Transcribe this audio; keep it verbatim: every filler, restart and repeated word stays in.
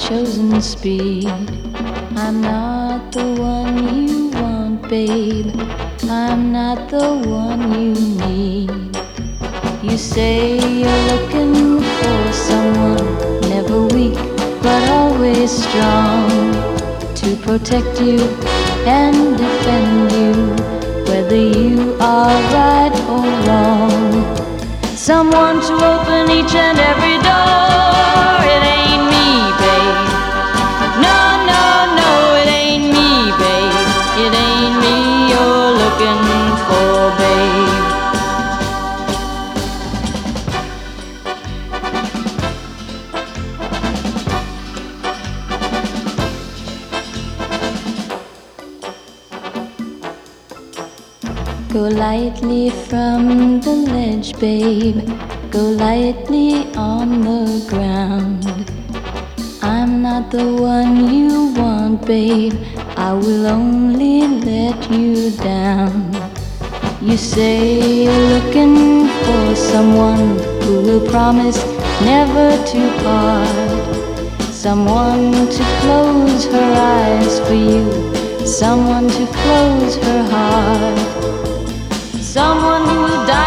chosen speed. I'm not the one you want, babe. I'm not the one you need. You say you're looking for someone, never weak, but always strong, to protect you and defend you, whether you are right or wrong. Someone to open each and every door. It ain't me, babe. No, no, no, it ain't me, babe. It ain't me you're looking for, babe. Go lightly from the ledge, babe. Go lightly on the ground. I'm not the one you want, babe. I will only let you down. You say you're looking for someone who will promise never to part, someone to close her eyes for you, someone to close her heart, someone who will die